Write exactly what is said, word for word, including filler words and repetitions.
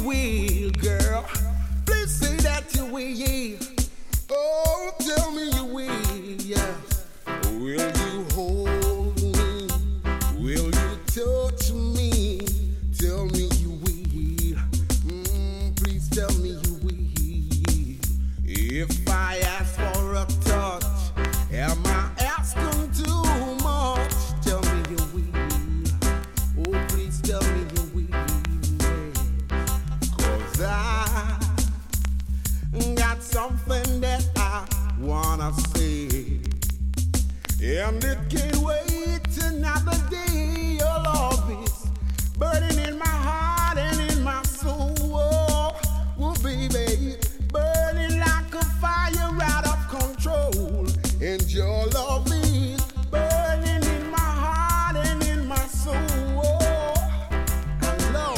will, girl. Please say that you will. Oh, tell me you will, yes. Will you hold me? Will you touch me? Tell me you will. Mm, please tell me you will. If I ask for a touch, am I asking too much? Tell me you will. Oh, please tell me you will. Cause I got something that I wanna say, and it can't wait another day.